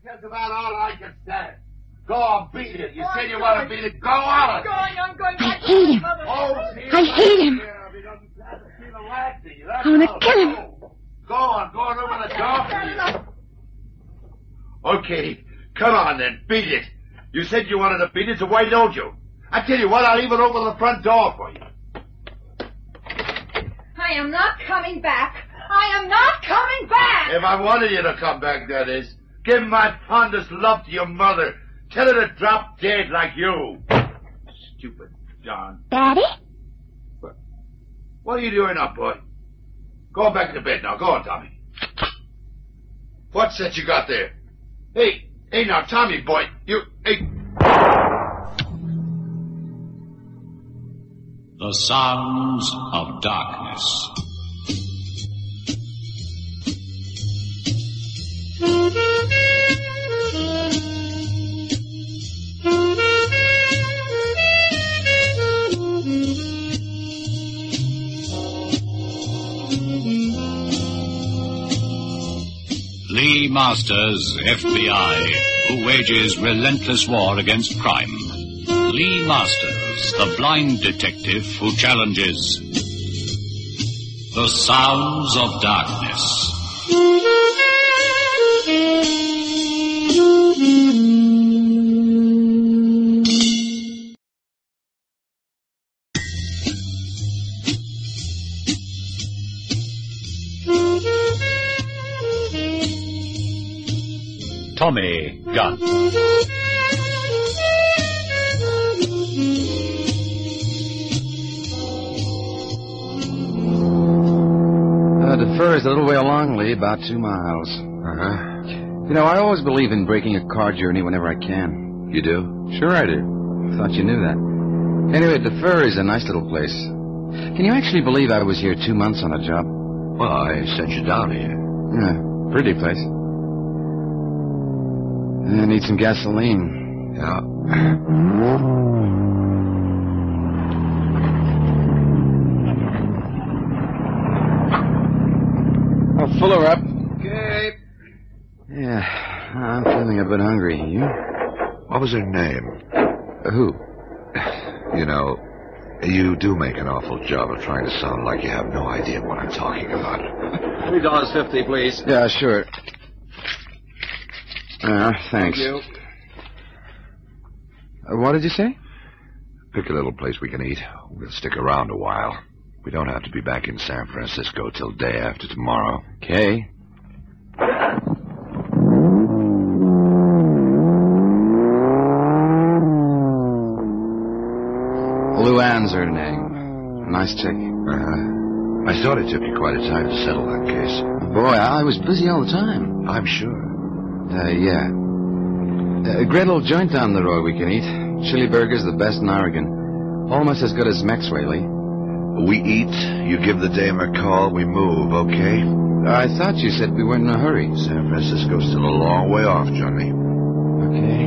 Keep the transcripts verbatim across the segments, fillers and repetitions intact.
That's about all I can stand. Go on, beat it. You said you want to beat it. Go on. I'm going, I'm going. I hate him. Oh, I hate him. I want to kill him. Go on, go on over the door. Okay, come on then, beat it. You said you wanted to beat it, so why don't you? I tell you what, I'll leave it over the front door for you. I am not coming back. I am not coming back. If I wanted you to come back, that is. Give my fondest love to your mother. Tell her to drop dead like you. Stupid John. Daddy? What, what are you doing up, boy? Go back to bed now. Go on, Tommy. What's that you got there? Hey, hey now, Tommy, boy. You, hey. The Sounds of Darkness. Lee Masters, F B I, who wages relentless war against crime. Lee Masters, the blind detective who challenges the Sounds of Darkness. Tommy Gunn. Uh, Defer is a little way along, Lee, about two miles. Uh-huh. You know, I always believe in breaking a car journey whenever I can. You do? Sure I do. Thought you knew that. Anyway, Defer is a nice little place. Can you actually believe I was here two months on a job? Well, I sent you down here. Yeah, pretty place. I need some gasoline. Yeah. I'll fill her up. Okay. Yeah, I'm feeling a bit hungry. You? What was her name? Uh, who? You know, you do make an awful job of trying to sound like you have no idea what I'm talking about. Three dollars fifty, please. Yeah, sure. Uh, thanks. Thank you. Uh, what did you say? Pick a little place we can eat. We'll stick around a while. We don't have to be back in San Francisco till day after tomorrow. Okay. Luann's her name. Nice chick. Uh-huh. I thought it took you quite a time to settle that case. Boy, I was busy all the time. I'm sure. Uh, yeah. Uh, a great little joint down the road we can eat. Chili burgers, the best in Oregon. Almost as good as Maxway, Lee. We eat, you give the dame a call, we move, okay? I thought you said we weren't in a hurry. San Francisco's still a long way off, Johnny. Okay.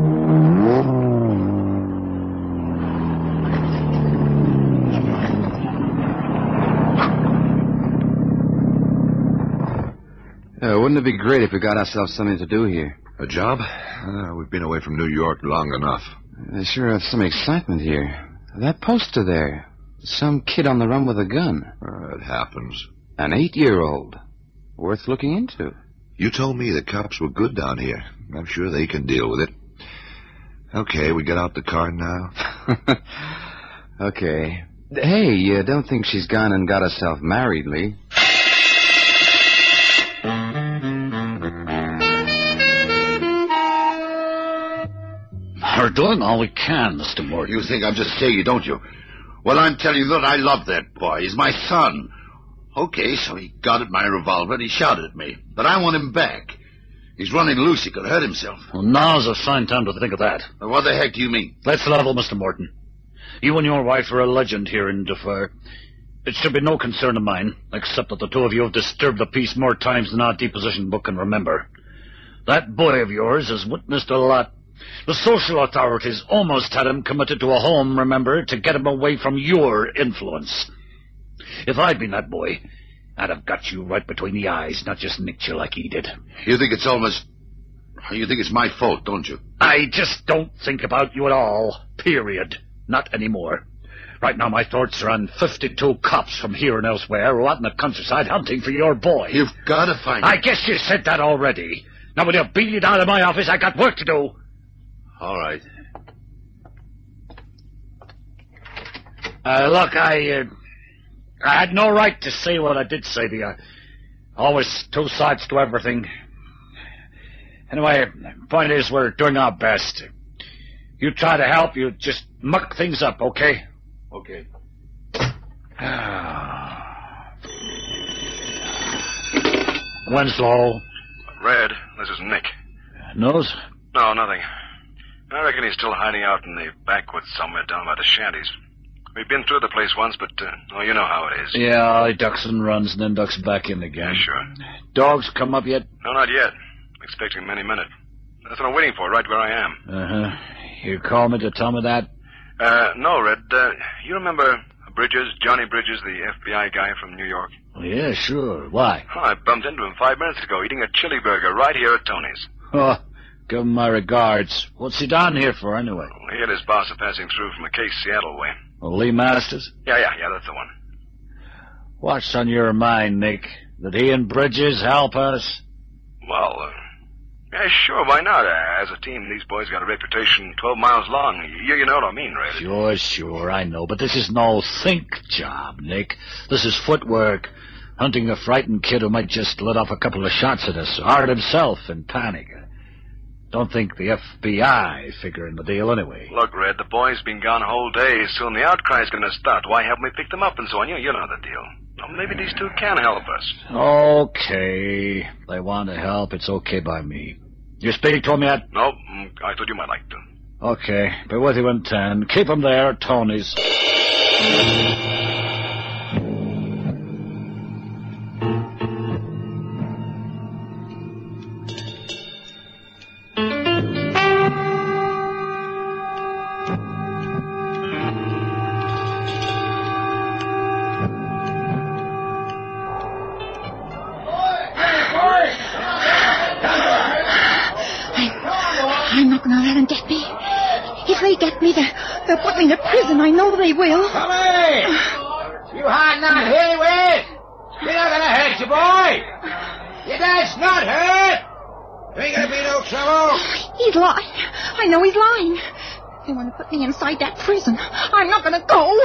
Uh, wouldn't it be great if we got ourselves something to do here? A job? Uh, we've been away from New York long enough. They sure have some excitement here. That poster there. Some kid on the run with a gun. Uh, it happens. An eight-year-old. Worth looking into. You told me the cops were good down here. I'm sure they can deal with it. Okay, we get out the car now? Okay. Hey, you don't think she's gone and got herself married, Lee? We're doing all we can, Mister Morton. You think I'm just saying you, don't you? Well, I'm telling you that I love that boy. He's my son. Okay, so he got at my revolver and he shot at me. But I want him back. He's running loose. He could hurt himself. Well, now's a fine time to think of that. Well, what the heck do you mean? Let's level, Mister Morton. You and your wife are a legend here in Defer. It should be no concern of mine, except that the two of you have disturbed the peace more times than our deposition book can remember. That boy of yours has witnessed a lot. The social authorities almost had him committed to a home, remember, to get him away from your influence. If I'd been that boy, I'd have got you right between the eyes, not just nicked you like he did. You think it's almost... You think it's my fault, don't you? I just don't think about you at all. Period. Not anymore. Right now my thoughts are on fifty-two cops from here and elsewhere who are out in the countryside hunting for your boy. You've got to find him. I guess you said that already. Now will you beat it out of my office? I got work to do. All right. Uh, look, I, uh, I had no right to say what I did say to you. Always two sides to everything. Anyway, point is, we're doing our best. You try to help, you just muck things up, okay? Okay. Winslow. Red, this is Nick. Knows? No, nothing. I reckon he's still hiding out in the backwoods somewhere down by the shanties. We've been through the place once, but, uh, oh, you know how it is. Yeah, he ducks and runs and then ducks back in again. Yeah, sure. Dogs come up yet? No, not yet. Expecting him any minute. That's what I'm waiting for, right where I am. Uh-huh. You call me to tell me that? Uh, no, Red. Uh, you remember Bridges, Johnny Bridges, the F B I guy from New York? Oh, yeah, sure. Why? Oh, I bumped into him five minutes ago eating a chili burger right here at Tony's. Oh, give him my regards. What's he down here for, anyway? Well, he and his boss are passing through from a case Seattle way. Well, Lee Masters? Yeah, yeah, yeah, that's the one. What's on your mind, Nick? That he and Bridges help us? Well, uh, yeah, sure, why not? Uh, as a team, these boys got a reputation twelve miles long. You, you know what I mean, Red? Sure, sure, I know. But this is no think job, Nick. This is footwork. Hunting a frightened kid who might just let off a couple of shots at us, or hurt himself in panic. Don't think the F B I figure in the deal anyway. Look, Red, the boy's been gone a whole day. Soon the outcry's going to start. Why haven't we picked them up and so on? You, you know the deal. Well, maybe these two can help us. Okay. They want to help. It's okay by me. You speak to him yet? No, mm, I thought you might like to. Okay. Be with you in ten. Keep him there at Tony's. I'm not going to let them get me. If they get me, they'll, they'll put me in a prison. I know they will. Tommy! You hiding out here with? You're not going to hurt you, boy. Your dad's not hurt. There ain't going to be no trouble. He's lying. I know he's lying. They want to put me inside that prison. I'm not going to go.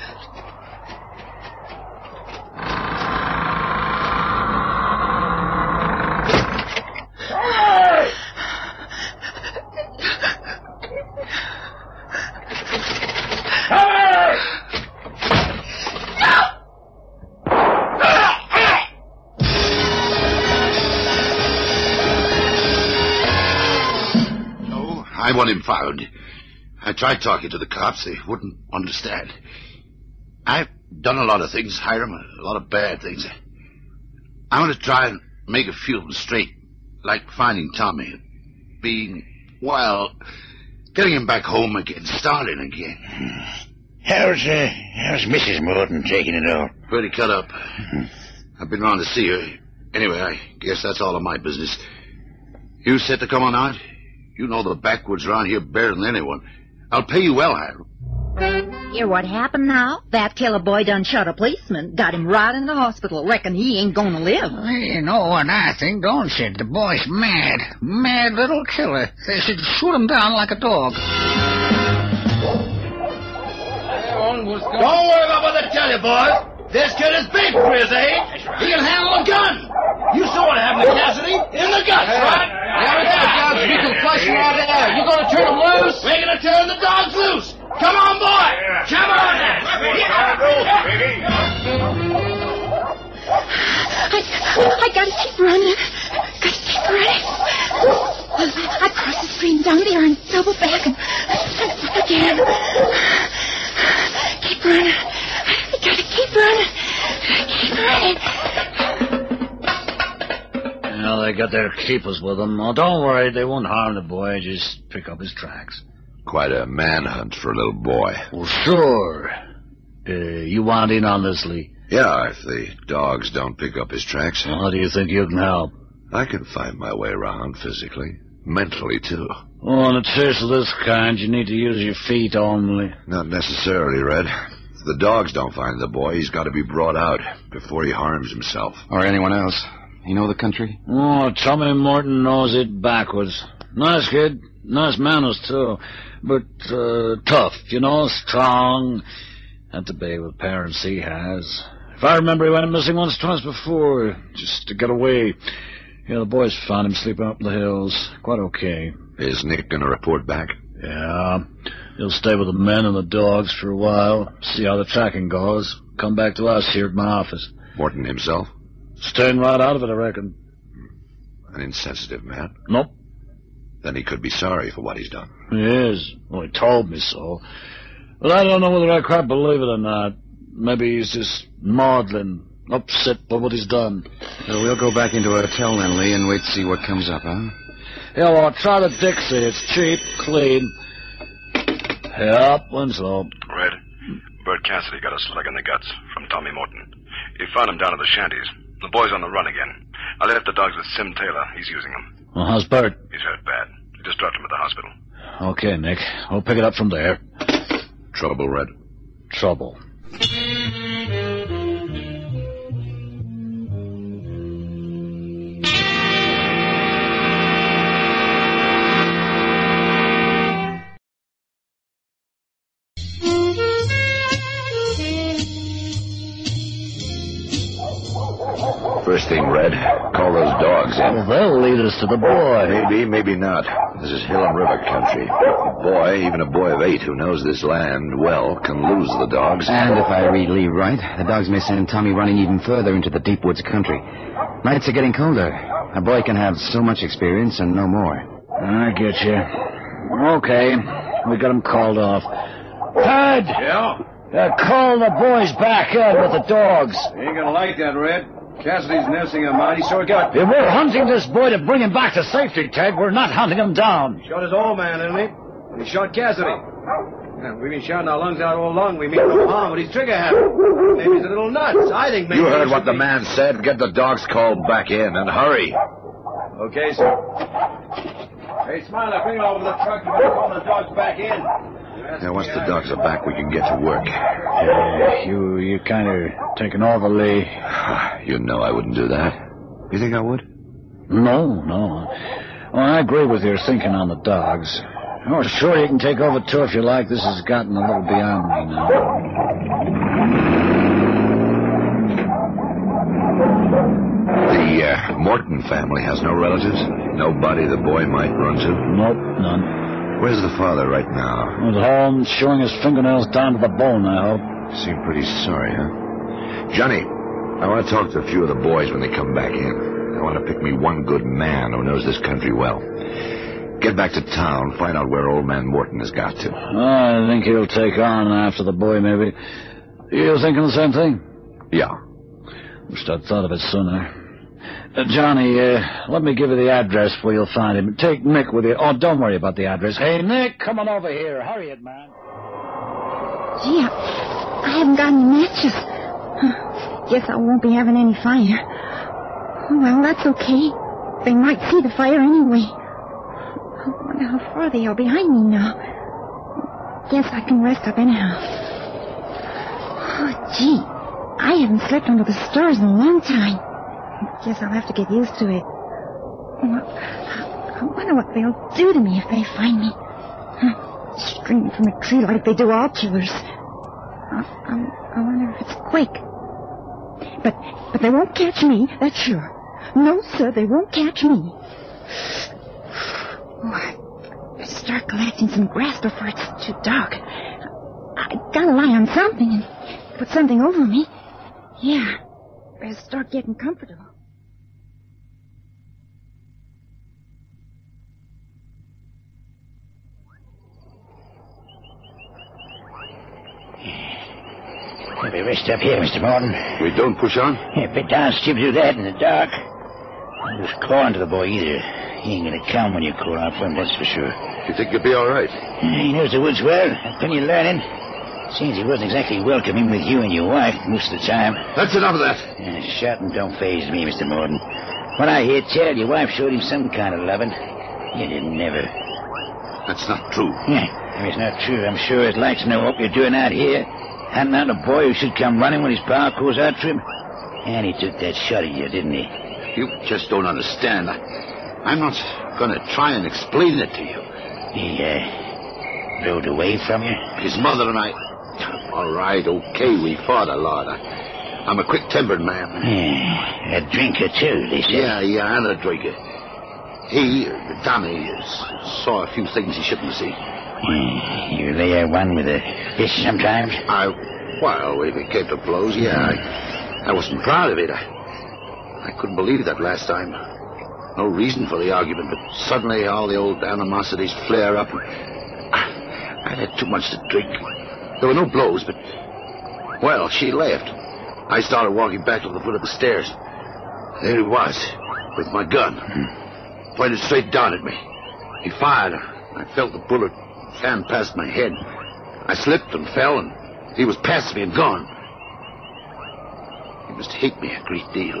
I want him found. I tried talking to the cops. They wouldn't understand. I've done a lot of things, Hiram, a lot of bad things. I want to try and make a few of them straight, like finding Tommy, being, well, getting him back home again, starting again. How's, uh, how's Missus Morton taking it all? Pretty cut up. Mm-hmm. I've been round to see her. Anyway, I guess that's all of my business. You set to come on out? You know the backwoods around here better than anyone. I'll pay you well, Hiram. Hear what happened now? That killer boy done shot a policeman, got him right in the hospital. Reckon he ain't gonna live. Well, you know what I think, don't you? The boy's mad. Mad little killer. They should shoot him down like a dog. Don't worry about what they tell you, boys. This kid is big for his age. He can handle a gun. You saw what happened to Cassidy in the guts, right? There we go, dogs. We can flush him out of there. You gonna turn him loose? We're gonna turn the dogs loose. Come on, boy. Come on. I, I gotta keep running. Gotta keep running. I cross the stream down there and double back and, and up again. Keep running. I gotta keep running. Keep running. Well, they got their keepers with them. Oh, don't worry, they won't harm the boy. Just pick up his tracks. Quite a manhunt for a little boy. Well, sure. Uh, you want in on this, Lee? Yeah, if the dogs don't pick up his tracks. Well, how do you think you can help? I can find my way around physically. Mentally, too. Oh, in a chase of this kind, you need to use your feet only. Not necessarily, Red. If the dogs don't find the boy, he's got to be brought out before he harms himself. Or anyone else. You know the country? Oh, Tommy Morton knows it backwards. Nice kid. Nice manners, too. But, uh, tough, you know, strong. Had to be with parents he has. If I remember, he went missing once, twice before, just to get away. Yeah, the boys found him sleeping up in the hills. Quite okay. Is Nick going to report back? Yeah. He'll stay with the men and the dogs for a while, see how the tracking goes. Come back to us here at my office. Morton himself? Staying right out of it, I reckon. An insensitive man? Nope. Then he could be sorry for what he's done. He is. Well, he told me so. But I don't know whether I quite believe it or not. Maybe he's just maudlin, upset by what he's done. So we'll go back into a hotel then, Lee, and wait to see what comes up, huh? Yeah, well, try the Dixie. It's cheap, clean. Yep, Winslow. Red, Bert Cassidy got a slug in the guts from Tommy Morton. He found him down at the shanties. The boy's on the run again. I left the dogs with Sim Taylor. He's using them. Well, how's Bert? He's hurt bad. They just dropped him at the hospital. Okay, Nick. We'll pick it up from there. Trouble, Red? Trouble. First thing, Red, call those dogs in. Well, they'll lead us to the boy. Maybe, maybe not. This is hill and river country. A boy, even a boy of eight who knows this land well, can lose the dogs. And if I read Lee right, the dogs may send Tommy running even further into the deep woods country. Nights are getting colder. A boy can have so much experience and no more. I get you. Okay, we got him called off. Ted! Yeah? Uh, call the boys back in with the dogs. You ain't gonna like that, Red. Cassidy's nursing a mighty sore gut. If we're hunting this boy to bring him back to safety, Ted, we're not hunting him down. He shot his old man, didn't he? He shot Cassidy. Yeah, we've been shouting our lungs out all along. We mean no harm, but he's trigger happy. Maybe he's a little nuts. I think maybe... You heard what the be... man said. Get the dogs called back in, and hurry. Okay, sir. Hey, Smiler, bring it over to the truck. You better call the dogs back in. Now, once the dogs are back, we can get to work. Uh, you, you kind of taking all the lay. You know I wouldn't do that. You think I would? No, no. Well, I agree with your thinking on the dogs. Oh, sure, you can take over, too, if you like. This has gotten a little beyond me now. The uh, Morton family has no relatives? Nobody the boy might run to? Nope, none. Where's the father right now? He's at home, showing his fingernails down to the bone, I hope. Seem pretty sorry, huh? Johnny, I want to talk to a few of the boys when they come back in. I want to pick me one good man who knows this country well. Get back to town, find out where old man Morton has got to. I think he'll take on after the boy, maybe. You thinking the same thing? Yeah. Wish I'd thought of it sooner. Uh, Johnny, uh, let me give you the address where you'll find him. Take Nick with you. Oh, don't worry about the address. Hey, Nick, come on over here. Hurry it, man. Gee, I, I haven't got any matches. Huh. Guess I won't be having any fire. Oh, well, that's okay. They might see the fire anyway. I wonder how far they are behind me now. Guess I can rest up anyhow. Oh, gee, I haven't slept under the stars in a long time. Guess I'll have to get used to it. I wonder what they'll do to me if they find me. Huh. Stringing from a tree like they do all killers. I, I, I wonder if it's quick. But but they won't catch me, that's sure. No, sir, they won't catch me. Oh, I better start collecting some grass before it's too dark. I gotta lie on something and put something over me. Yeah, better start getting comfortable. Maybe rest up here, Mister Morton. We don't push on? Yeah, a bit down, stupid to do that in the dark. Don't just claw into the boy either. He ain't gonna come when you call out for him, that's for sure. You think you'll be all right? He knows the woods well. Plenty of learning. Seems he wasn't exactly welcoming with you and your wife most of the time. That's enough of that. Yeah, shouting don't faze me, Mister Morton. What I hear tell, your wife showed him some kind of loving. You didn't never. That's not true. Yeah, if it's not true, I'm sure I'd like to know what you're doing out here. Hunting out a boy who should come running when his power goes out for him. And he took that shot at you, didn't he? You just don't understand. I, I'm not going to try and explain it to you. He, uh, rode away from you? His mother and I... All right, okay, we fought a lot. I, I'm a quick-tempered man. Yeah, a drinker, too, they say. Yeah, yeah, and a drinker. He, Tommy, saw a few things he shouldn't see. Yeah, you lay a one with a fish sometimes? I... Well, if it came to blows, yeah, I, I wasn't proud of it. I, I couldn't believe that last time. No reason for the argument, but suddenly all the old animosities flare up. I, I'd had too much to drink. There were no blows, but... Well, she left. I started walking back to the foot of the stairs. There he was, with my gun, hmm. pointed straight down at me. He fired. I felt the bullet fan past my head. I slipped and fell, and he was past me and gone. He must hate me a great deal.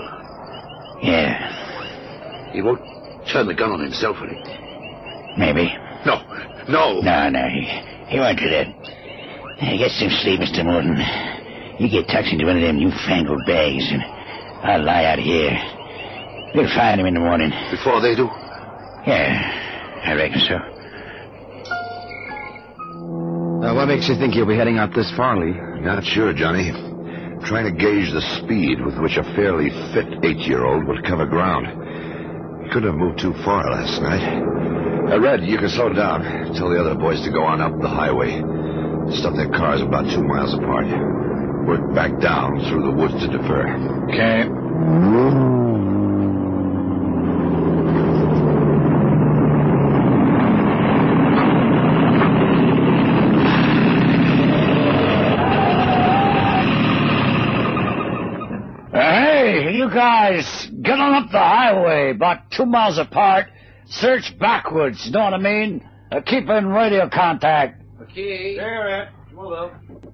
Yeah. He won't turn the gun on himself, will he? Maybe. No, no. No, no, he, he won't do that. Hey, get some sleep, Mister Morton. You get tucked into one of them newfangled bags, and I'll lie out here. We'll find him in the morning. Before they do? Yeah, I reckon so. Uh, what makes you think you'll be heading out this far, Lee? Not sure, Johnny. Trying to gauge the speed with which a fairly fit eight-year-old would cover ground. Couldn't have moved too far last night. Uh, Red, you can slow down. Tell the other boys to go on up the highway. Stop their cars about two miles apart. Work back down through the woods to defer. Okay. Hey, you guys, get on up the highway, about two miles apart. Search backwards, you know what I mean? Uh, keep in radio contact. Okay. There, Ed. Come on,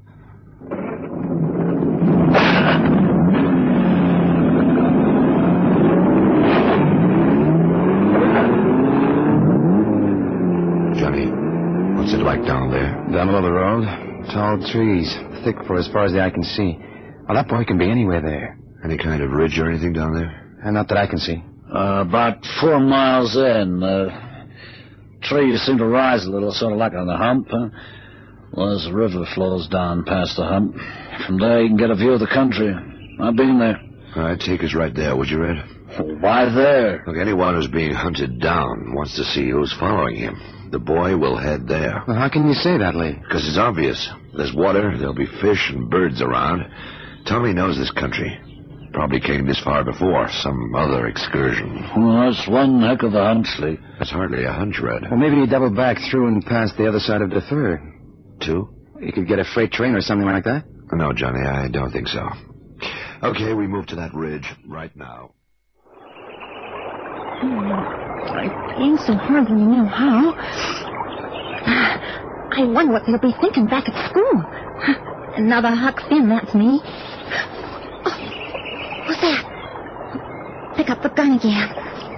Johnny, what's it like down there? Down below the road. Tall trees, thick for as far as the eye can see. Well, that boy can be anywhere there. Any kind of ridge or anything down there? Uh, not that I can see. Uh, about four miles in. Uh, trees seem to rise a little, sort of like on the hump. Huh? Well, as the river flows down past the hump, from there you can get a view of the country. I've been there. All right, take us right there, would you, Red? Why there? Look, anyone who's being hunted down wants to see who's following him. The boy will head there. Well, how can you say that, Lee? Because it's obvious. There's water, there'll be fish and birds around. Tommy knows this country. Probably came this far before, some other excursion. Well, that's one heck of a hunch, Lee. That's hardly a hunch, Red. Well, maybe he doubled back through and past the other side of Defer. Two? He could get a freight train or something like that? No, Johnny, I don't think so. Okay, we move to that ridge right now. I ain't so hardly know how. I wonder what they'll be thinking back at school. Another Huck Finn, that's me. Oh, what's that? Pick up the gun again.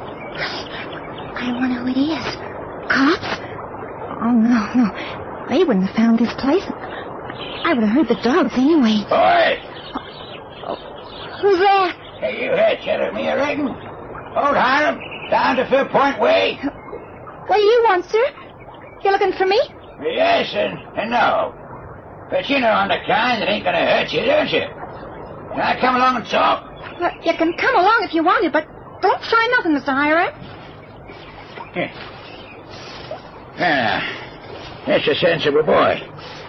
I wonder who it is. Cops? Oh, no, no. They wouldn't have found this place. I would have heard the dogs anyway. Boy! Oh, who's there? Hey, you heard chatter me, I reckon. Old Hiram, down to Fair Point Way. What do you want, sir? You looking for me? Yes and, and no. But you know I'm the kind that ain't gonna hurt you, don't you? Can I come along and talk? Well, you can come along if you want to, but don't try nothing, Mister Hiram. Here. Ah, that's a sensible boy.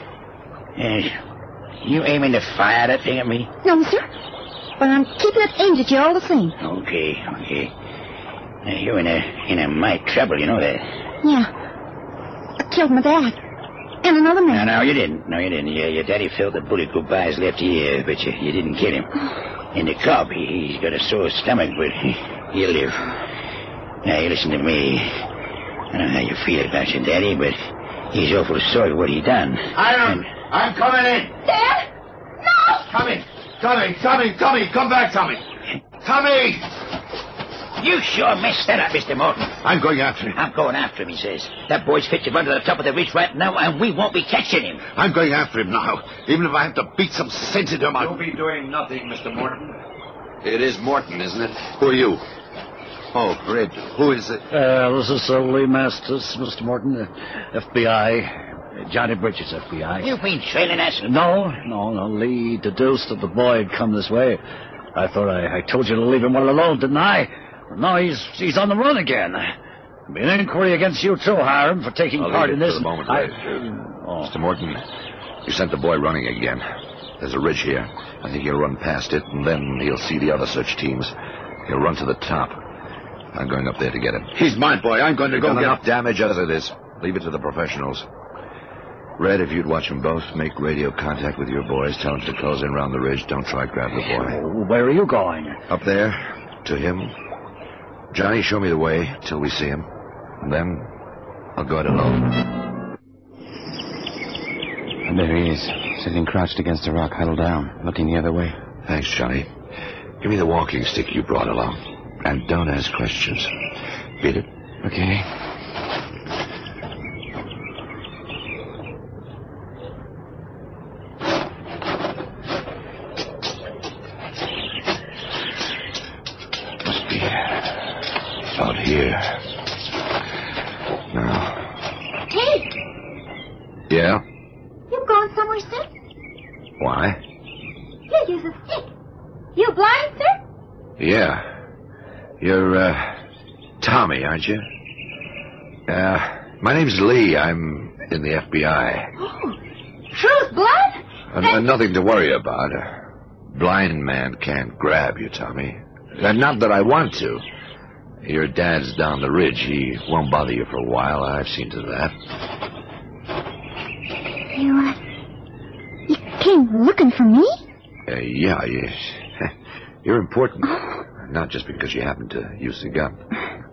Uh, you aiming to fire that thing at me? No, sir. But I'm keeping it aimed at you all the same. Okay, okay. Now, you're in a in a mite trouble, you know that. Yeah. I killed my dad. And another man. No, no, you didn't. No, you didn't. Yeah, your daddy felt the bullet go by his left ear, but you, you didn't kill him. And the cop, he, he's got a sore stomach, but he, he'll live. Now, you listen to me. I don't know how you feel about your daddy, but he's awful sorry what he done. Hiram, and... I'm coming in. Dad? No! Tommy, Tommy, Tommy, Tommy, come back, Tommy. Tommy! You sure messed that up, Mister Morton. I'm going after him. I'm going after him, he says. That boy's fit to run to the top of the ridge right now, and we won't be catching him. I'm going after him now. Even if I have to beat some sense into him, I'll... You'll be doing nothing, Mister Morton. It is Morton, isn't it? Who are you? Oh, Red. Who is it? Uh, this is uh, Lee Masters, Mister Morton, uh, F B I. Uh, Johnny Bridges, F B I. You've been trailing us? No, no, no. Lee deduced that the boy had come this way. I thought I, I told you to leave him well alone, didn't I? No, he's he's on the run again. There'll be an inquiry against you, too, Hiram, for taking I'll part leave in it this. For the moment, I, Red. oh. Mister Morton, you sent the boy running again. There's a ridge here. I think he'll run past it, and then he'll see the other search teams. He'll run to the top. I'm going up there to get him. He's my boy. I'm going to You've go done get enough damage as it is. Leave it to the professionals. Red, if you'd watch them both, make radio contact with your boys. Tell them to close in around the ridge. Don't try to grab the boy. Where are you going? Up there, to him. Johnny, show me the way till we see him. And then I'll go it alone. And there he is, sitting crouched against a rock, huddled down, looking the other way. Thanks, Johnny. Give me the walking stick you brought along. And don't ask questions. Beat it. Okay. Must be out here. Now. Hey, Yeah? you going somewhere, sir? Why? Here, use a stick. You blind, sir? Yeah. You're, uh, Tommy, aren't you? Uh, my name's Lee. I'm in the F B I. Oh, true's blood? Uh, Then- nothing to worry about. A blind man can't grab you, Tommy. And not that I want to. Your dad's down the ridge. He won't bother you for a while. I've seen to that. You, uh, you came looking for me? Uh, yeah, yes. You're important. Not just because you happen to use the gun.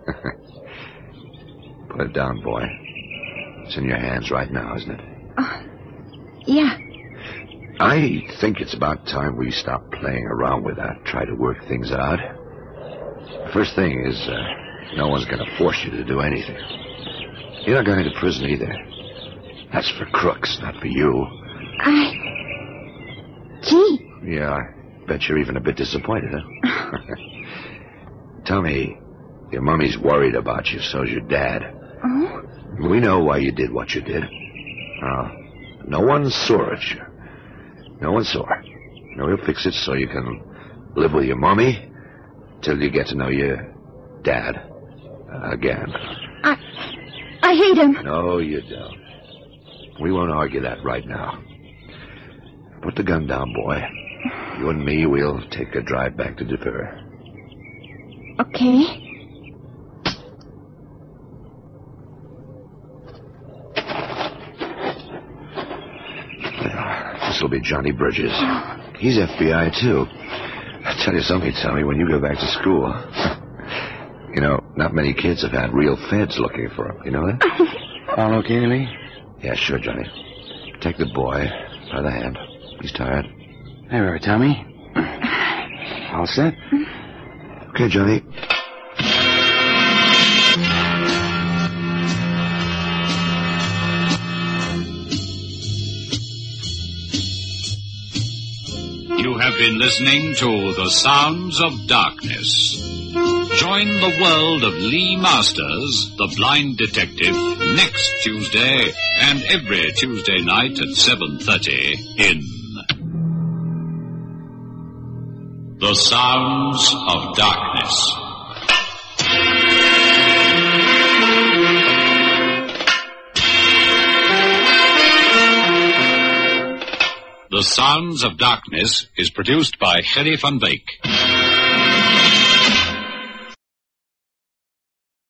Put it down, boy. It's in your hands right now, isn't it? Uh, yeah. I think it's about time we stop playing around with that. Try to work things out. First thing is, uh, no one's going to force you to do anything. You're not going to prison either. That's for crooks, not for you. I... Gee. Yeah, I bet you're even a bit disappointed, huh? Tell me, your mommy's worried about you, so's your dad. Oh? We know why you did what you did. Uh, no one saw it. No one saw it. No, we'll fix it so you can live with your mommy till you get to know your dad uh, again. I... I hate him. No, you don't. We won't argue that right now. Put the gun down, boy. You and me, we'll take a drive back to Defer. Okay. This'll be Johnny Bridges. He's F B I, too. I'll tell you something, Tommy, when you go back to school. You know, not many kids have had real feds looking for them. You know that? All okay, Lee? Yeah, sure, Johnny. Take the boy by the hand. He's tired. There we are, Tommy. All set? Okay, Johnny. You have been listening to The Sounds of Darkness. Join the world of Lee Masters, the blind detective, next Tuesday and every Tuesday night at seven thirty in The Sounds of Darkness. The Sounds of Darkness is produced by Gerry van Beek.